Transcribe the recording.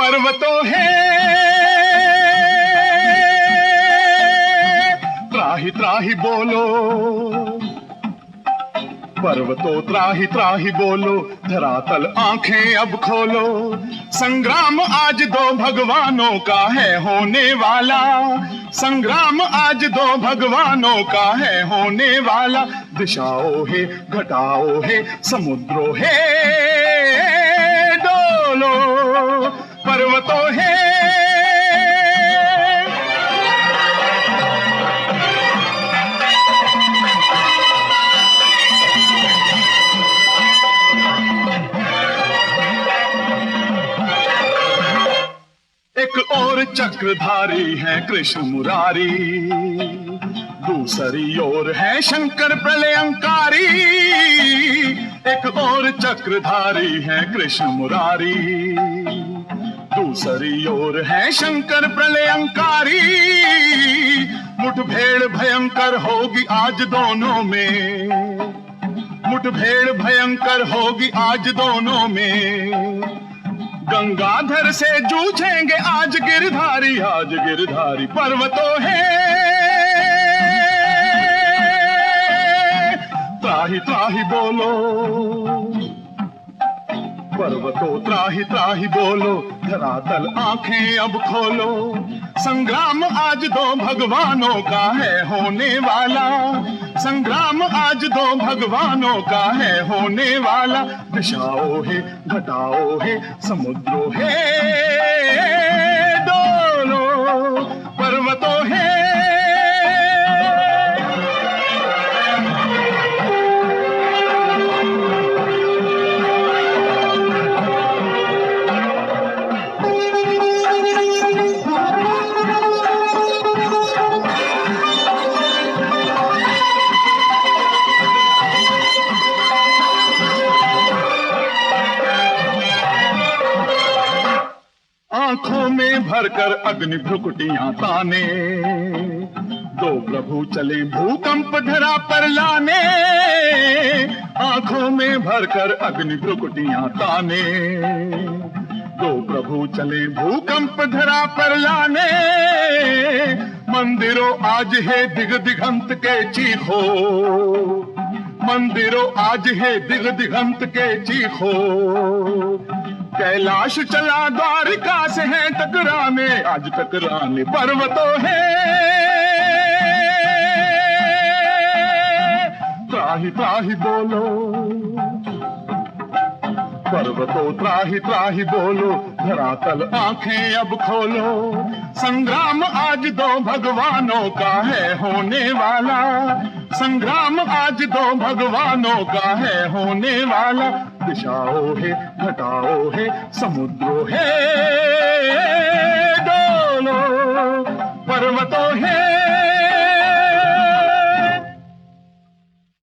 पर्वतों है त्राहि त्राहि बोलो, पर्वतों त्राहि त्राहि बोलो, धरातल आंखें अब खोलो। संग्राम आज दो भगवानों का है होने वाला, संग्राम आज दो भगवानों का है होने वाला। दिशाओं है घटाओं है समुद्रों है डोलो, पर्वतों है। एक और चक्रधारी है कृष्ण मुरारी, दूसरी ओर है शंकर प्रलयंकारी। एक और चक्रधारी है कृष्ण मुरारी, दूसरी ओर है शंकर प्रलयंकारी। मुठभेड़ भयंकर होगी आज दोनों में, मुठभेड़ भयंकर होगी आज दोनों में। गंगाधर से जूझेंगे आज गिरधारी, आज गिरधारी। पर्वतों है त्राहि त्राहि बोलो, पर्वतों त्राहि त्राहि बोलो, धरातल आंखें अब खोलो। संग्राम आज दो भगवानों का है होने वाला, संग्राम आज दो भगवानों का है होने वाला। दिशाओं है घटाओं है समुद्रों है डोलो, पर्वतों है। आंखों में भरकर अग्नि भ्रुकुटियां ताने, दो प्रभु चले भूकंप धरा पर लाने। आंखों में भरकर अग्नि भ्रुकुटियां ताने, दो प्रभु चले भूकंप धरा पर लाने। मंदिरों आज है दिग दिगंत के चीखो, मंदिरों आज है दिग दिगंत के चीखो। कैलाश चला द्वारिका से है टकराने, आज टकराने। पर्वतों है त्राहि त्राहि बोलो, पर्वतों त्राहि त्राहि बोलो, धरातल आंखें अब खोलो। संग्राम आज दो भगवानों का है होने वाला, संग्राम आज दो भगवानों का है होने वाला। दिशाओं है घटाओं है समुद्रों है